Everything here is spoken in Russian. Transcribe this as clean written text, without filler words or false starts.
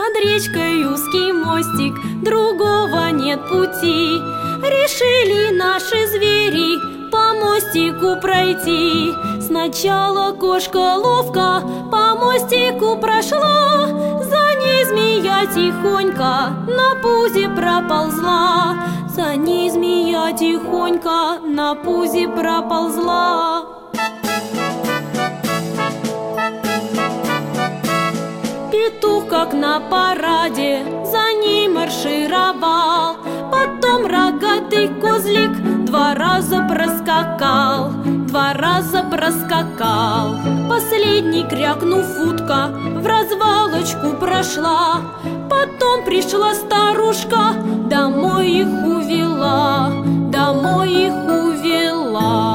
Над речкой узкий мостик, другого нет пути. Решили наши звери по мостику пройти. Сначала кошка ловко по мостику прошла, за ней змея тихонько на пузе проползла. За ней змея тихонько на пузе проползла. Петух, как на параде, за ней маршировал. Потом рогатый козлик 2 раза проскакал, 2 раза проскакал. Последний, крякнув, утка в развалочку прошла. Потом пришла старушка, домой их увела, домой их увела.